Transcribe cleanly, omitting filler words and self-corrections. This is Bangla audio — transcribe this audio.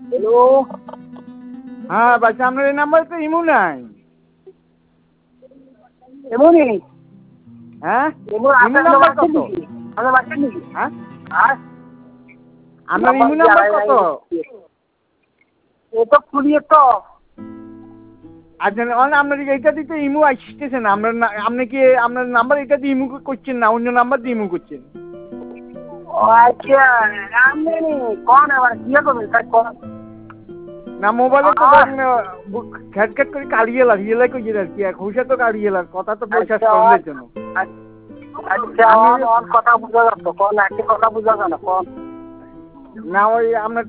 হ্যালো। হ্যাঁ বাচ্চা আপনার এই নাম্বারে তো ইমু নাই। এমনই হ্যাঁ এমন ইমু আপনার নাম্বার বাচ্চা কত? নাকি? আপনার বাচ্চা নাকি? হ্যাঁ আর আপনার ইমু নাম্বার কত? এ তো খুলিয়ে তো আচ্ছা আপনার এইটা দিতে ইমু আসতেছে না। আপনি কি আপনার নাম্বার এটা দিয়ে ইমু করছেন না অন্য নাম্বার দিয়ে ইমু করছেন? আচ্ছা আমি কোন আবার কি করবেন তাই কোন না মোবাইলে তো ঘ্যাট ঘ্যাট করে কাড়িয়ে ইয়েলাই কইছে আর কি হুসা তো কাড়িয়ে কথা তো পয়সা আচ্ছা কমের জন্য। আচ্ছা আমি কথা বুঝা যাচ্ছে কোন একটা কথা বুঝা যায় না কোন না ওই আপনার